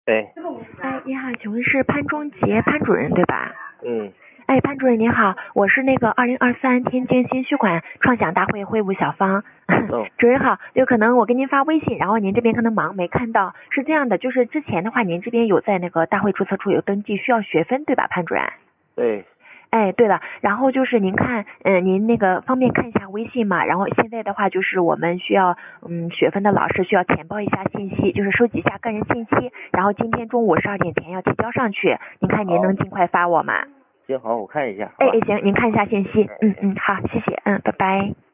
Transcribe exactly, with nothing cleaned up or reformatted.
哎， 哎，你好，请问是潘忠杰潘主任对吧？ 嗯， 哎，潘主任您好，我是那个二零二三天津心血管创想大会会务小芳。 哦， 主任好，就可能我给您发微信，然后您这边可能忙没看到。是这样的，就是之前的话，您这边有在那个大会注册处有登记，需要学分对吧，潘主任？ 对， 哎，对了，然后就是您看，嗯，您那个方便看一下微信嘛？然后现在的话，就是我们需要，嗯，学分的老师需要填报一下信息，就是收集一下个人信息，然后今天中午十二点前要提交上去。您看您能尽快发我吗？ 行好，我看一下。 哎哎，行，您看一下信息。嗯嗯，好，谢谢，嗯，拜拜。